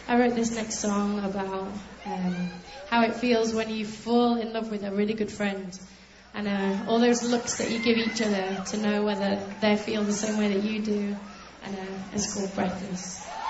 I wrote this next song about how it feels when you fall in love with a really good friend, and all those looks that you give each other to know whether they feel the same way that you do, and it's called Breathless.